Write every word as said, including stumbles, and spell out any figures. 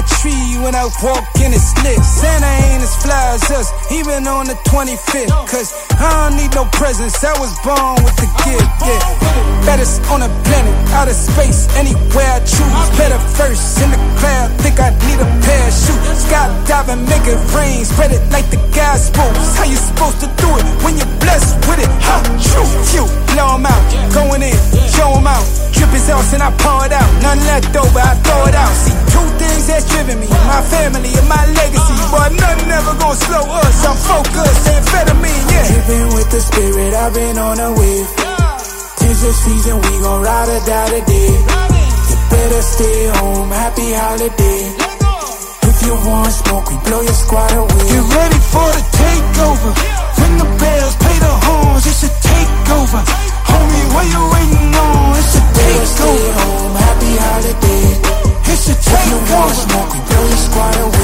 tree when I walk in, it's lit. Santa ain't as fly as us, even on the twenty-fifth. Cause I don't need no presents, I was born with the gift, yeah. Baddest on the planet, out of space, anywhere I choose. Better first in the cloud, think I need a parachute. Skydiving, make it rain, spread it like the gospel. How you supposed to do it when you're blessed with it? Huh? True, few, blow 'em out, going in, show 'em out. Drip his sauce and I pour it out, none left over, I throw it out. See, two things that's driven me, my family and my legacy. But nothing ever gonna slow us, I'm focused, amphetamine, yeah. Driven with the spirit, I've been on a wave. Tis the season, we gon' ride or die today. You better stay home, happy holiday. If you want smoke, we blow your squad away. Get ready for the takeover. Ring the bells, play the horns, it's a takeover. Homie, what you waiting on? It's a takeover. Stay home, happy holiday. It's a takeover. If you want smoke, we blow your squad away.